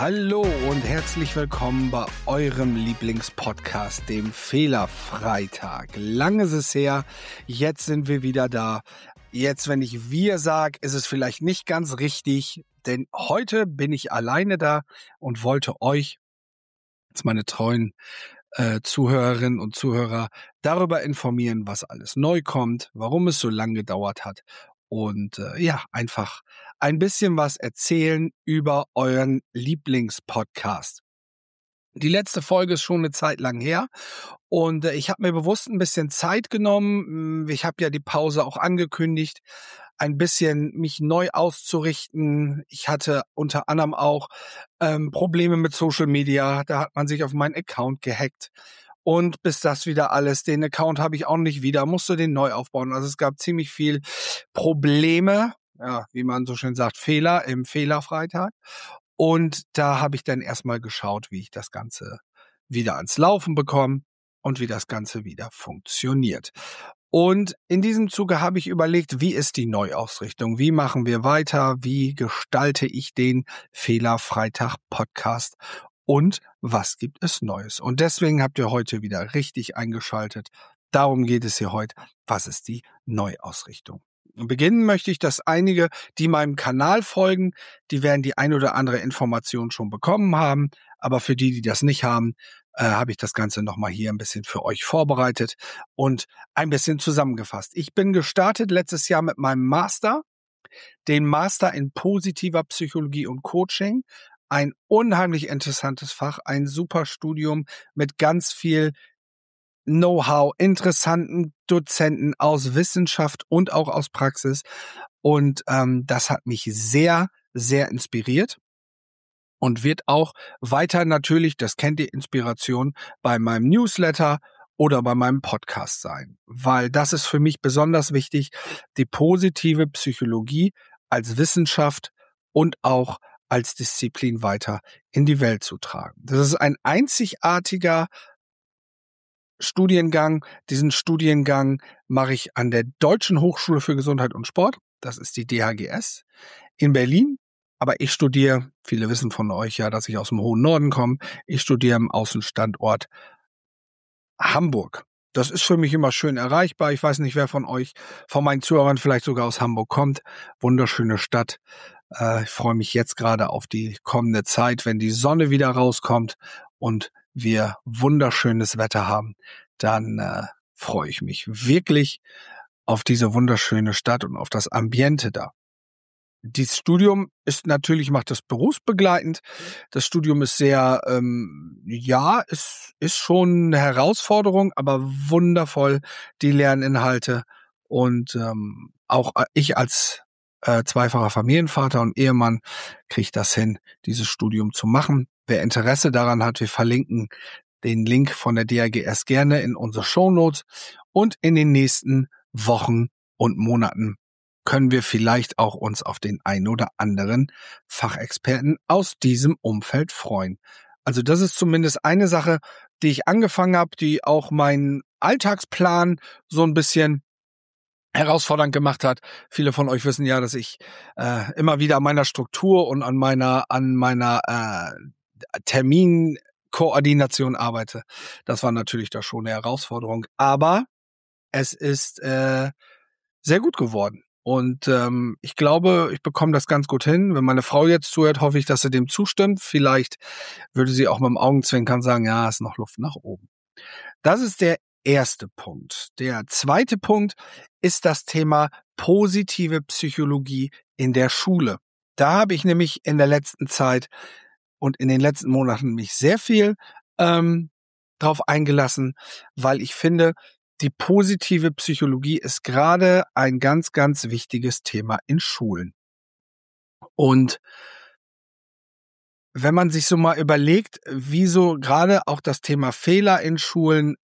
Hallo und herzlich willkommen bei eurem Lieblingspodcast, dem Fehlerfreitag. Lange ist es her, jetzt sind wir wieder da. Jetzt, wenn ich wir sage, ist es vielleicht nicht ganz richtig, denn heute bin ich alleine da und wollte euch, als meine treuen Zuhörerinnen und Zuhörer, darüber informieren, was alles neu kommt, warum es so lange gedauert hat und einfach ein bisschen was erzählen über euren Lieblingspodcast. Die letzte Folge ist schon eine Zeit lang her und ich habe mir bewusst ein bisschen Zeit genommen. Ich habe ja die Pause auch angekündigt, ein bisschen mich neu auszurichten. Ich hatte unter anderem auch Probleme mit Social Media. Da hat man sich auf meinen Account gehackt. Und bis das wieder alles, den Account habe ich auch nicht wieder, musste den neu aufbauen. Also es gab ziemlich viel Probleme, ja, wie man so schön sagt, Fehler im Fehlerfreitag. Und da habe ich dann erstmal geschaut, wie ich das Ganze wieder ans Laufen bekomme und wie das Ganze wieder funktioniert. Und in diesem Zuge habe ich überlegt, wie ist die Neuausrichtung? Wie machen wir weiter? Wie gestalte ich den Fehlerfreitag-Podcast? Und was gibt es Neues? Und deswegen habt ihr heute wieder richtig eingeschaltet. Darum geht es hier heute. Was ist die Neuausrichtung? Beginnen möchte ich, dass einige, die meinem Kanal folgen, die werden die ein oder andere Information schon bekommen haben. Aber für die, die das nicht haben, habe ich das Ganze nochmal hier ein bisschen für euch vorbereitet und ein bisschen zusammengefasst. Ich bin gestartet letztes Jahr mit meinem Master, den Master in positiver Psychologie und Coaching. Ein unheimlich interessantes Fach, ein super Studium mit ganz viel Know-how, interessanten Dozenten aus Wissenschaft und auch aus Praxis. Und das hat mich sehr, sehr inspiriert und wird auch weiter natürlich, das kennt ihr, Inspiration bei meinem Newsletter oder bei meinem Podcast sein. Weil das ist für mich besonders wichtig, die positive Psychologie als Wissenschaft und auch als Disziplin weiter in die Welt zu tragen. Das ist ein einzigartiger Studiengang. Diesen Studiengang mache ich an der Deutschen Hochschule für Gesundheit und Sport. Das ist die DHGS in Berlin. Aber ich studiere, viele wissen von euch ja, dass ich aus dem hohen Norden komme. Ich studiere im Außenstandort Hamburg. Das ist für mich immer schön erreichbar. Ich weiß nicht, wer von euch, von meinen Zuhörern vielleicht sogar aus Hamburg kommt. Wunderschöne Stadt. Ich freue mich jetzt gerade auf die kommende Zeit, wenn die Sonne wieder rauskommt und wir wunderschönes Wetter haben. Dann freue ich mich wirklich auf diese wunderschöne Stadt und auf das Ambiente da. Dieses Studium ist natürlich, macht das berufsbegleitend. Das Studium ist sehr, ist schon eine Herausforderung, aber wundervoll, die Lerninhalte. Und auch ich als zweifacher Familienvater und Ehemann kriege das hin, dieses Studium zu machen. Wer Interesse daran hat, wir verlinken den Link von der DRGS gerne in unsere Shownotes. Und in den nächsten Wochen und Monaten können wir vielleicht auch uns auf den ein oder anderen Fachexperten aus diesem Umfeld freuen. Also das ist zumindest eine Sache, die ich angefangen habe, die auch meinen Alltagsplan so ein bisschen herausfordernd gemacht hat. Viele von euch wissen ja, dass ich immer wieder an meiner Struktur und an meiner Terminkoordination arbeite. Das war natürlich da schon eine Herausforderung, aber es ist sehr gut geworden. Und ich glaube, ich bekomme das ganz gut hin. Wenn meine Frau jetzt zuhört, hoffe ich, dass sie dem zustimmt. Vielleicht würde sie auch mit dem Augenzwinkern sagen, ja, ist noch Luft nach oben. Das ist der erste Punkt. Der zweite Punkt ist das Thema positive Psychologie in der Schule. Da habe ich nämlich in der letzten Zeit und in den letzten Monaten mich sehr viel drauf eingelassen, weil ich finde, die positive Psychologie ist gerade ein ganz, ganz wichtiges Thema in Schulen. Und wenn man sich so mal überlegt, wieso gerade auch das Thema Fehler in Schulen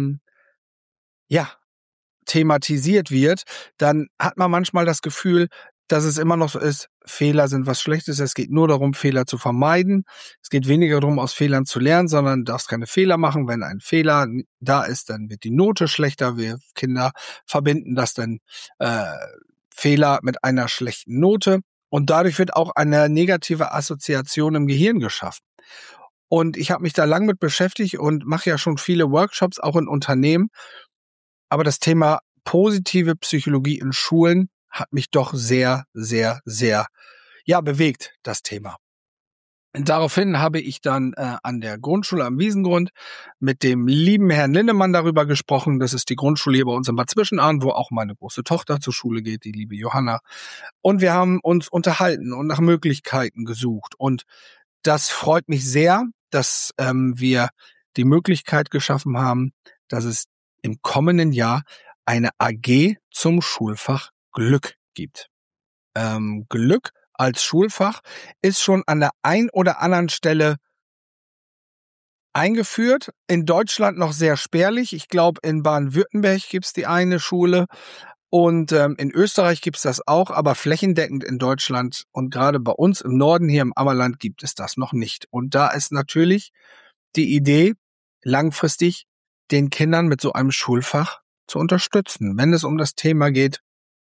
thematisiert wird, dann hat man manchmal das Gefühl, dass es immer noch so ist, Fehler sind was Schlechtes. Es geht nur darum, Fehler zu vermeiden. Es geht weniger darum, aus Fehlern zu lernen, sondern du darfst keine Fehler machen. Wenn ein Fehler da ist, dann wird die Note schlechter. Wir Kinder verbinden das dann Fehler mit einer schlechten Note. Und dadurch wird auch eine negative Assoziation im Gehirn geschaffen. Und ich habe mich da lang mit beschäftigt und mache ja schon viele Workshops, auch in Unternehmen. Aber das Thema positive Psychologie in Schulen hat mich doch sehr, sehr, sehr, bewegt, das Thema. Und daraufhin habe ich dann an der Grundschule am Wiesengrund mit dem lieben Herrn Linnemann darüber gesprochen. Das ist die Grundschule hier bei uns in Bad Zwischenahn, wo auch meine große Tochter zur Schule geht, die liebe Johanna. Und wir haben uns unterhalten und nach Möglichkeiten gesucht. Und das freut mich sehr, dass wir die Möglichkeit geschaffen haben, dass es im kommenden Jahr eine AG zum Schulfach Glück gibt. Glück als Schulfach ist schon an der ein oder anderen Stelle eingeführt. In Deutschland noch sehr spärlich. Ich glaube, in Baden-Württemberg gibt's die eine Schule und in Österreich gibt's das auch, aber flächendeckend in Deutschland und gerade bei uns im Norden hier im Ammerland gibt es das noch nicht. Und da ist natürlich die Idee, langfristig den Kindern mit so einem Schulfach zu unterstützen, wenn es um das Thema geht,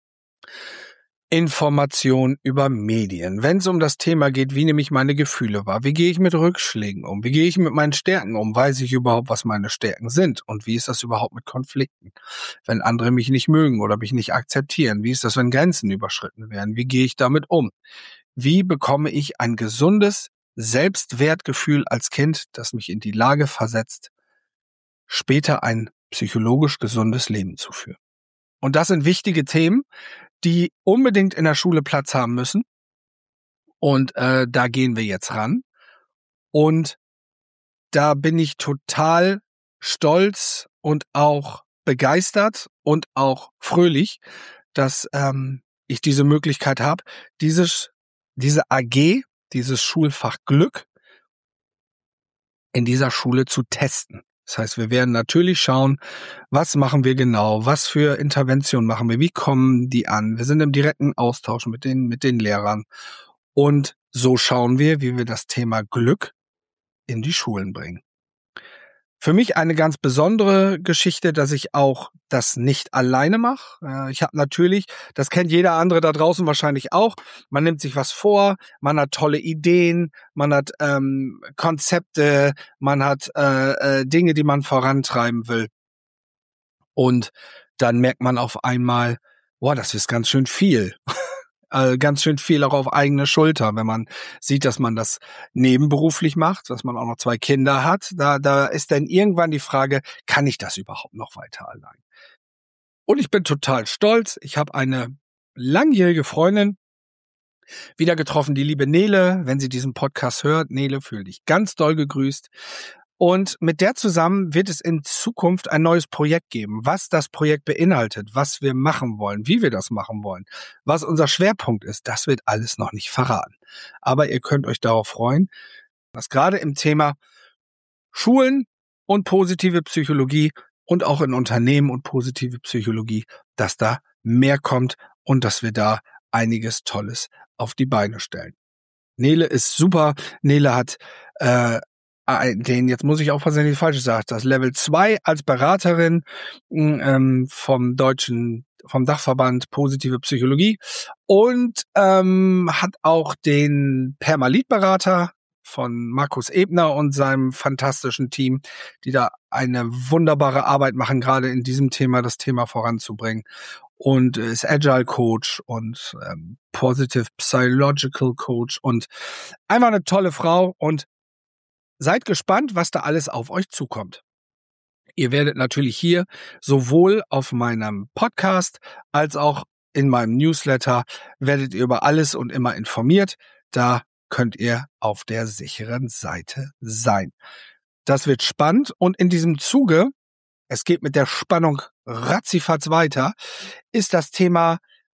Information über Medien. Wenn es um das Thema geht, wie nehme ich meine Gefühle wahr? Wie gehe ich mit Rückschlägen um? Wie gehe ich mit meinen Stärken um? Weiß ich überhaupt, was meine Stärken sind? Und wie ist das überhaupt mit Konflikten? Wenn andere mich nicht mögen oder mich nicht akzeptieren? Wie ist das, wenn Grenzen überschritten werden? Wie gehe ich damit um? Wie bekomme ich ein gesundes Selbstwertgefühl als Kind, das mich in die Lage versetzt, später ein psychologisch gesundes Leben zu führen? Und das sind wichtige Themen, die unbedingt in der Schule Platz haben müssen. Und da gehen wir jetzt ran. Und da bin ich total stolz und auch begeistert und auch fröhlich, dass ich diese Möglichkeit habe, diese AG, dieses Schulfach Glück in dieser Schule zu testen. Das heißt, wir werden natürlich schauen, was machen wir genau, was für Interventionen machen wir, wie kommen die an. Wir sind im direkten Austausch mit den Lehrern. Und so schauen wir, wie wir das Thema Glück in die Schulen bringen. Für mich eine ganz besondere Geschichte, dass ich auch das nicht alleine mache. Ich habe natürlich, das kennt jeder andere da draußen wahrscheinlich auch, man nimmt sich was vor, man hat tolle Ideen, man hat Konzepte, man hat Dinge, die man vorantreiben will. Und dann merkt man auf einmal, boah, das ist ganz schön viel. Ganz schön viel auch auf eigene Schulter, wenn man sieht, dass man das nebenberuflich macht, dass man auch noch 2 Kinder hat. Da ist dann irgendwann die Frage, kann ich das überhaupt noch weiter allein? Und ich bin total stolz. Ich habe eine langjährige Freundin wieder getroffen, die liebe Nele. Wenn sie diesen Podcast hört, Nele, fühl dich ganz doll gegrüßt. Und mit der zusammen wird es in Zukunft ein neues Projekt geben, was das Projekt beinhaltet, was wir machen wollen, wie wir das machen wollen, was unser Schwerpunkt ist, das wird alles noch nicht verraten. Aber ihr könnt euch darauf freuen, dass gerade im Thema Schulen und positive Psychologie und auch in Unternehmen und positive Psychologie, dass da mehr kommt und dass wir da einiges Tolles auf die Beine stellen. Nele ist super. Nele hat jetzt muss ich aufpassen, wenn ich falsch sage, das Level 2 als Beraterin vom Dachverband Positive Psychologie und hat auch den Permalit-Berater von Markus Ebner und seinem fantastischen Team, die da eine wunderbare Arbeit machen, gerade in diesem Thema, das Thema voranzubringen. Und ist Agile Coach und Positive Psychological Coach und einfach eine tolle Frau und seid gespannt, was da alles auf euch zukommt. Ihr werdet natürlich hier sowohl auf meinem Podcast als auch in meinem Newsletter werdet ihr über alles und immer informiert. Da könnt ihr auf der sicheren Seite sein. Das wird spannend und in diesem Zuge, es geht mit der Spannung ratzifatz weiter, ist das Thema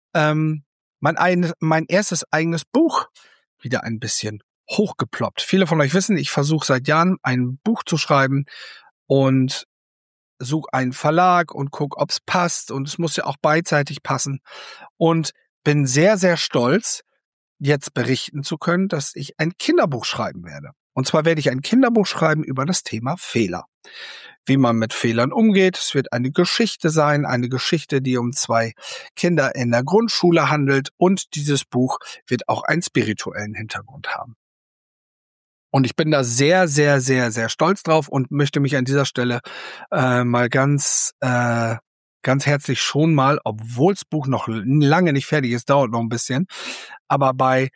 mein erstes eigenes Buch wieder ein bisschen hochgeploppt. Viele von euch wissen, ich versuche seit Jahren ein Buch zu schreiben und suche einen Verlag und gucke, ob es passt und es muss ja auch beidseitig passen und bin sehr, sehr stolz, jetzt berichten zu können, dass ich ein Kinderbuch schreiben werde. Und zwar werde ich ein Kinderbuch schreiben über das Thema Fehler. wie man mit Fehlern umgeht. Es wird eine Geschichte sein, eine Geschichte, die um 2 Kinder in der Grundschule handelt. Und dieses Buch wird auch einen spirituellen Hintergrund haben. Und ich bin da sehr, sehr, sehr, sehr stolz drauf und möchte mich an dieser Stelle mal ganz herzlich schon mal, obwohl das Buch noch lange nicht fertig ist, dauert noch ein bisschen, aber bei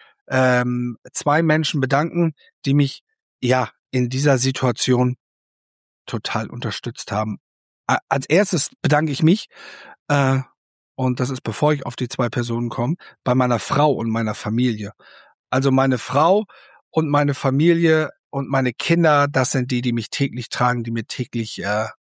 2 Menschen bedanken, die mich ja in dieser Situation total unterstützt haben. Als erstes bedanke ich mich, und das ist, bevor ich auf die 2 Personen komme, bei meiner Frau und meiner Familie. Also meine Frau und meine Familie und meine Kinder, das sind die mich täglich tragen, die mir täglich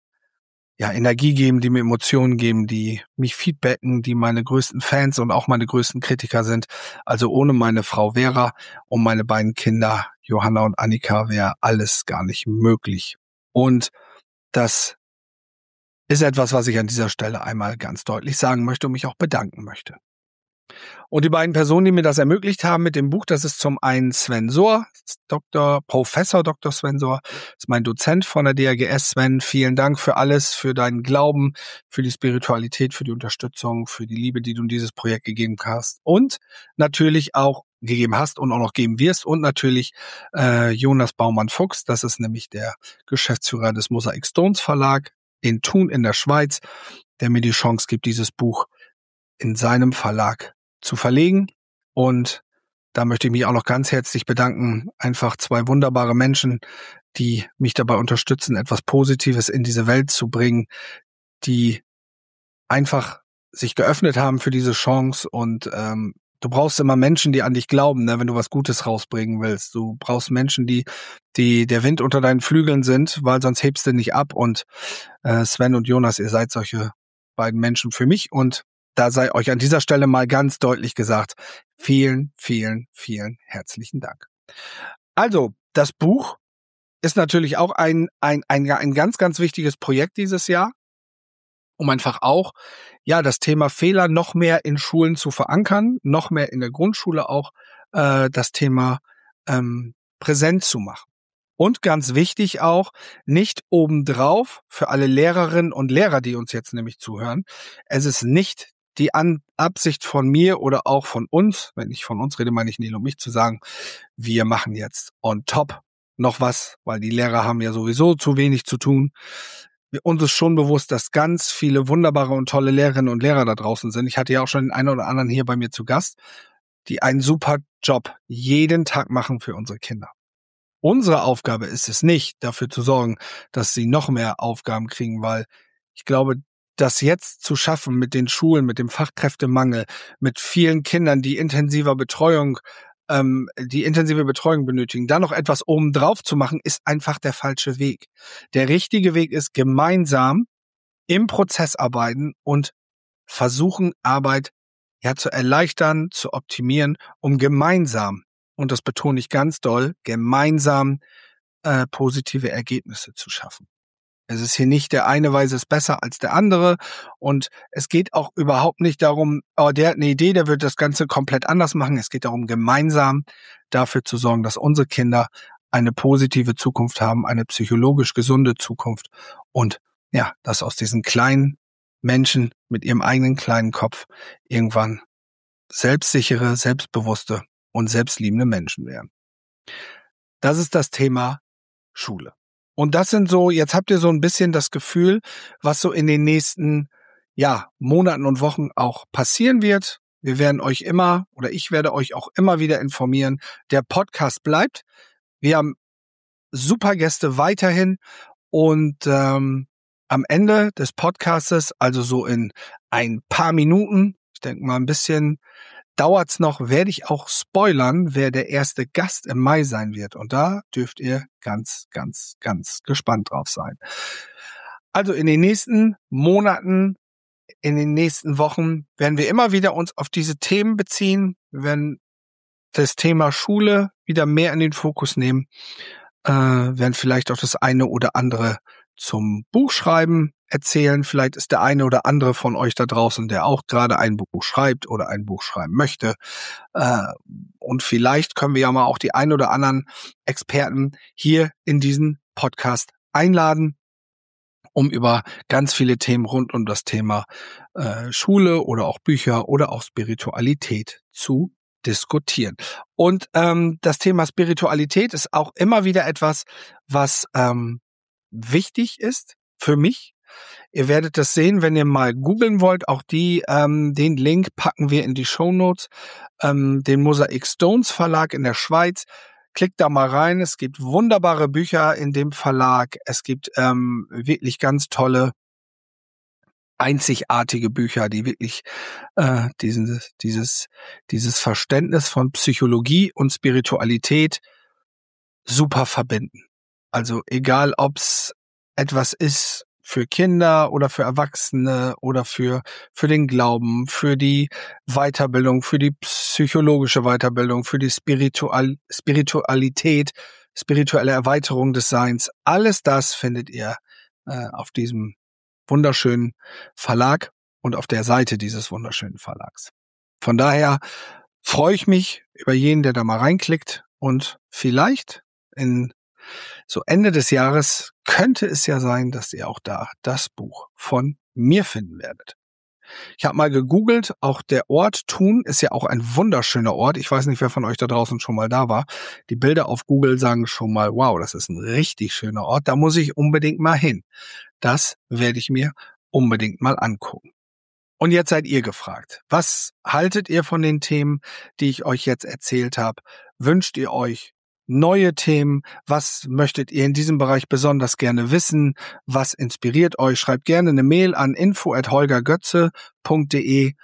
Energie geben, die mir Emotionen geben, die mich feedbacken, die meine größten Fans und auch meine größten Kritiker sind. Also ohne meine Frau Vera und meine beiden Kinder Johanna und Annika wäre alles gar nicht möglich. Und das ist etwas, was ich an dieser Stelle einmal ganz deutlich sagen möchte und mich auch bedanken möchte. Und die beiden Personen, die mir das ermöglicht haben mit dem Buch, das ist zum einen Sven Sohr, Professor Dr. Sven Sohr, ist mein Dozent von der DRGS. Sven, vielen Dank für alles, für deinen Glauben, für die Spiritualität, für die Unterstützung, für die Liebe, die du in dieses Projekt gegeben hast und natürlich auch gegeben hast und auch noch geben wirst und natürlich Jonas Baumann-Fuchs, das ist nämlich der Geschäftsführer des Mosaic Stones Verlag in Thun in der Schweiz, der mir die Chance gibt, dieses Buch in seinem Verlag zu verlegen. Und da möchte ich mich auch noch ganz herzlich bedanken. Einfach 2 wunderbare Menschen, die mich dabei unterstützen, etwas Positives in diese Welt zu bringen, die einfach sich geöffnet haben für diese Chance. Und du brauchst immer Menschen, die an dich glauben, ne, wenn du was Gutes rausbringen willst. Du brauchst Menschen, die der Wind unter deinen Flügeln sind, weil sonst hebst du nicht ab. Und Sven und Jonas, ihr seid solche beiden Menschen für mich. Und da sei euch an dieser Stelle mal ganz deutlich gesagt, vielen, vielen, vielen herzlichen Dank. Also, das Buch ist natürlich auch ein ganz, ganz wichtiges Projekt dieses Jahr, um einfach auch das Thema Fehler noch mehr in Schulen zu verankern, noch mehr in der Grundschule auch das Thema präsent zu machen. Und ganz wichtig auch, nicht obendrauf für alle Lehrerinnen und Lehrer, die uns jetzt nämlich zuhören, es ist nicht die Absicht von mir oder auch von uns, wenn ich von uns rede, meine ich Nilo und mich, zu sagen, wir machen jetzt on top noch was, weil die Lehrer haben ja sowieso zu wenig zu tun. Uns ist schon bewusst, dass ganz viele wunderbare und tolle Lehrerinnen und Lehrer da draußen sind. Ich hatte ja auch schon den einen oder anderen hier bei mir zu Gast, die einen super Job jeden Tag machen für unsere Kinder. Unsere Aufgabe ist es nicht, dafür zu sorgen, dass sie noch mehr Aufgaben kriegen, weil ich glaube, das jetzt zu schaffen mit den Schulen, mit dem Fachkräftemangel, mit vielen Kindern, die intensive Betreuung benötigen, da noch etwas obendrauf zu machen, ist einfach der falsche Weg. Der richtige Weg ist, gemeinsam im Prozess arbeiten und versuchen, Arbeit zu erleichtern, zu optimieren, um gemeinsam, und das betone ich ganz doll, gemeinsam positive Ergebnisse zu schaffen. Es ist hier nicht, der eine weiß es besser als der andere, und es geht auch überhaupt nicht darum, der hat eine Idee, der wird das Ganze komplett anders machen. Es geht darum, gemeinsam dafür zu sorgen, dass unsere Kinder eine positive Zukunft haben, eine psychologisch gesunde Zukunft, und dass aus diesen kleinen Menschen mit ihrem eigenen kleinen Kopf irgendwann selbstsichere, selbstbewusste und selbstliebende Menschen werden. Das ist das Thema Schule. Und das sind so, jetzt habt ihr so ein bisschen das Gefühl, was so in den nächsten Monaten und Wochen auch passieren wird. Wir werden euch immer, oder ich werde euch auch immer wieder informieren. Der Podcast bleibt. Wir haben super Gäste weiterhin, und am Ende des Podcastes, also so in ein paar Minuten, ich denke mal ein bisschen dauert's noch, werde ich auch spoilern, wer der erste Gast im Mai sein wird. Und da dürft ihr ganz, ganz, ganz gespannt drauf sein. Also in den nächsten Monaten, in den nächsten Wochen werden wir immer wieder uns auf diese Themen beziehen. Wir werden das Thema Schule wieder mehr in den Fokus nehmen, werden vielleicht auch das eine oder andere zum Buchschreiben erzählen. Vielleicht ist der eine oder andere von euch da draußen, der auch gerade ein Buch schreibt oder ein Buch schreiben möchte. Und vielleicht können wir ja mal auch die ein oder anderen Experten hier in diesen Podcast einladen. um über ganz viele Themen rund um das Thema Schule oder auch Bücher oder auch Spiritualität zu diskutieren. Und das Thema Spiritualität ist auch immer wieder etwas, was wichtig ist für mich. Ihr werdet das sehen, wenn ihr mal googeln wollt. Auch den Link packen wir in die Shownotes. Den Mosaic Stones Verlag in der Schweiz. Klickt da mal rein. Es gibt wunderbare Bücher in dem Verlag. Es gibt wirklich ganz tolle, einzigartige Bücher, die wirklich dieses Verständnis von Psychologie und Spiritualität super verbinden. Also egal, ob's etwas ist für Kinder oder für Erwachsene oder für den Glauben, für die Weiterbildung, für die psychologische Weiterbildung, für die Spiritualität, spirituelle Erweiterung des Seins. Alles das findet ihr auf diesem wunderschönen Verlag und auf der Seite dieses wunderschönen Verlags. Von daher freue ich mich über jeden, der da mal reinklickt, und vielleicht in so Ende des Jahres könnte es ja sein, dass ihr auch da das Buch von mir finden werdet. Ich habe mal gegoogelt, auch der Ort Thun ist ja auch ein wunderschöner Ort. Ich weiß nicht, wer von euch da draußen schon mal da war. Die Bilder auf Google sagen schon mal, wow, das ist ein richtig schöner Ort. Da muss ich unbedingt mal hin. Das werde ich mir unbedingt mal angucken. Und jetzt seid ihr gefragt. Was haltet ihr von den Themen, die ich euch jetzt erzählt habe? Wünscht ihr euch neue Themen? Was möchtet ihr in diesem Bereich besonders gerne wissen? Was inspiriert euch? Schreibt gerne eine Mail an info@holgergötze.de,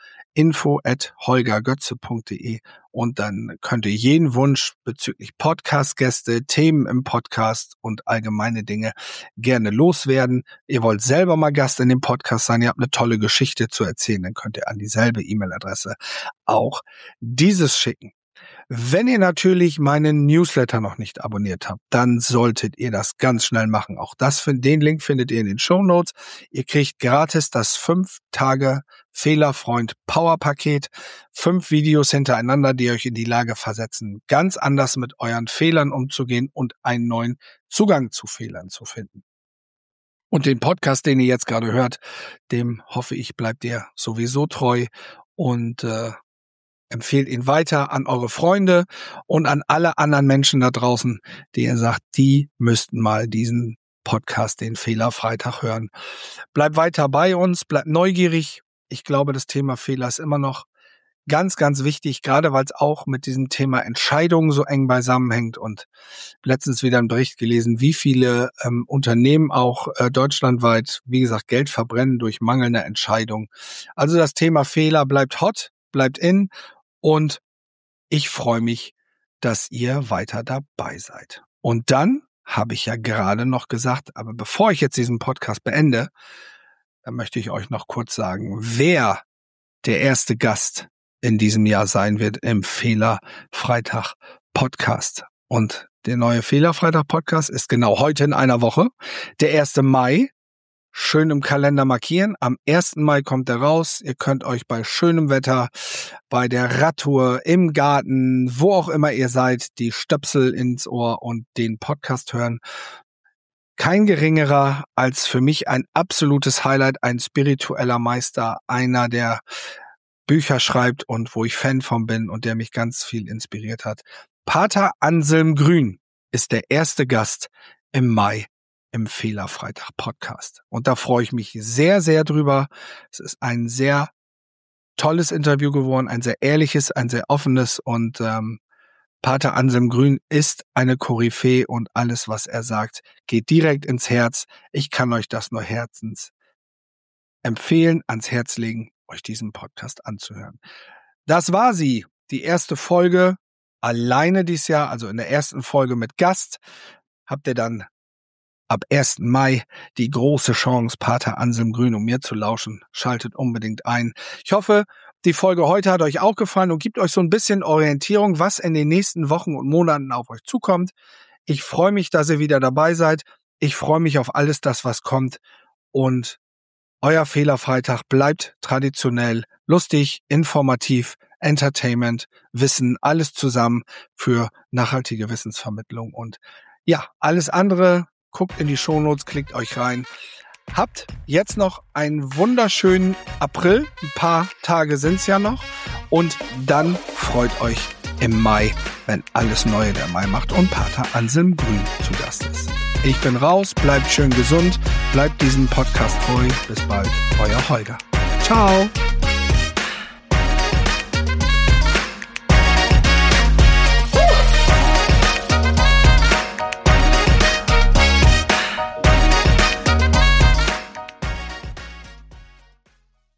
info@holgergötze.de, und dann könnt ihr jeden Wunsch bezüglich Podcast-Gäste, Themen im Podcast und allgemeine Dinge gerne loswerden. Ihr wollt selber mal Gast in dem Podcast sein, ihr habt eine tolle Geschichte zu erzählen, dann könnt ihr an dieselbe E-Mail-Adresse auch dieses schicken. Wenn ihr natürlich meinen Newsletter noch nicht abonniert habt, dann solltet ihr das ganz schnell machen. Auch den Link findet ihr in den Shownotes. Ihr kriegt gratis das 5-Tage Fehlerfreund Power-Paket. 5 Videos hintereinander, die euch in die Lage versetzen, ganz anders mit euren Fehlern umzugehen und einen neuen Zugang zu Fehlern zu finden. Und den Podcast, den ihr jetzt gerade hört, dem hoffe ich, bleibt ihr sowieso treu und empfehlt ihn weiter an eure Freunde und an alle anderen Menschen da draußen, die ihr sagt, die müssten mal diesen Podcast, den Fehlerfreitag, hören. Bleibt weiter bei uns, bleibt neugierig. Ich glaube, das Thema Fehler ist immer noch ganz, ganz wichtig, gerade weil es auch mit diesem Thema Entscheidungen so eng beisammenhängt. Und letztens wieder einen Bericht gelesen, wie viele Unternehmen auch deutschlandweit, wie gesagt, Geld verbrennen durch mangelnde Entscheidungen. Also das Thema Fehler bleibt hot, bleibt in. Und ich freue mich, dass ihr weiter dabei seid. Und dann habe ich ja gerade noch gesagt, aber bevor ich jetzt diesen Podcast beende, dann möchte ich euch noch kurz sagen, wer der erste Gast in diesem Jahr sein wird im Fehlerfreitag Podcast. Und der neue Fehlerfreitag Podcast ist genau heute in einer Woche, der 1. Mai. Schön im Kalender markieren. Am 1. Mai kommt er raus. Ihr könnt euch bei schönem Wetter, bei der Radtour, im Garten, wo auch immer ihr seid, die Stöpsel ins Ohr und den Podcast hören. Kein geringerer als für mich ein absolutes Highlight, ein spiritueller Meister, einer, der Bücher schreibt und wo ich Fan von bin und der mich ganz viel inspiriert hat. Pater Anselm Grün ist der erste Gast im Mai im Fehlerfreitag Podcast. Und da freue ich mich sehr, sehr drüber. Es ist ein sehr tolles Interview geworden, ein sehr ehrliches, ein sehr offenes, und Pater Anselm Grün ist eine Koryphäe und alles, was er sagt, geht direkt ins Herz. Ich kann euch das nur herzens empfehlen, ans Herz legen, euch diesen Podcast anzuhören. Das war sie, die erste Folge alleine dieses Jahr, also in der ersten Folge mit Gast. Habt ihr dann ab 1. Mai die große Chance, Pater Anselm Grün, um mir zu lauschen. Schaltet unbedingt ein. Ich hoffe, die Folge heute hat euch auch gefallen und gibt euch so ein bisschen Orientierung, was in den nächsten Wochen und Monaten auf euch zukommt. Ich freue mich, dass ihr wieder dabei seid. Ich freue mich auf alles das, was kommt. Und euer Fehlerfreitag bleibt traditionell lustig, informativ, Entertainment, Wissen, alles zusammen für nachhaltige Wissensvermittlung. Und ja, alles andere, guckt in die Shownotes, klickt euch rein. Habt jetzt noch einen wunderschönen April. Ein paar Tage sind's ja noch. Und dann freut euch im Mai, wenn alles Neue der Mai macht und Pater Anselm Grün zu Gast ist. Ich bin raus, bleibt schön gesund, bleibt diesem Podcast treu. Bis bald, euer Holger. Ciao.